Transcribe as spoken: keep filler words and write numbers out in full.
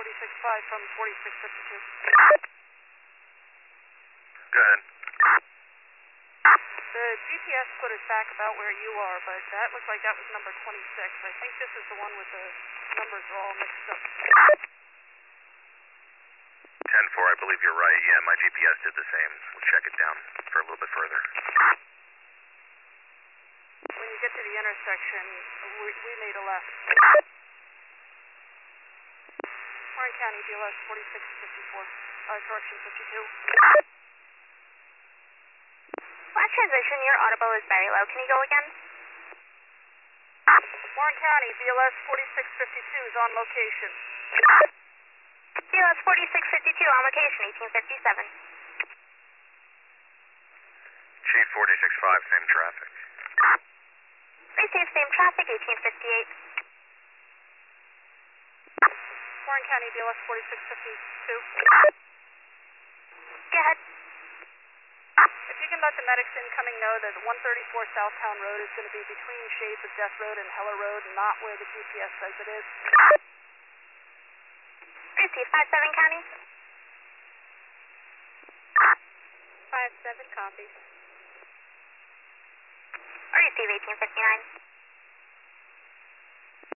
forty-six five from forty-six fifty-two. Go ahead. The G P S put us back about where you are, but that looks like that was number twenty-six. I think this is the one with the numbers are all mixed up. ten four, I believe you're right. Yeah, my G P S did the same. We'll check it down for a little bit further. When you get to the intersection, we, we made a left. Warren County, B L S forty-six fifty-four, uh, correction fifty-two. Last transmission, your audible is very low. Can you go again? Warren County, B L S forty-six fifty-two is on location. B L S forty-six fifty-two on location, eighteen fifty-seven. Chief forty-six five, same traffic. Receive same traffic, eighteen fifty-eight. Warren County, B L S forty-six fifty-two. Go ahead. If you can let the medics incoming know that one thirty-four Southtown Road is going to be between Shades of Death Road and Heller Road, not where the G P S says it is. Receive five seven County. five seven copies. Receive eighteen fifty-nine.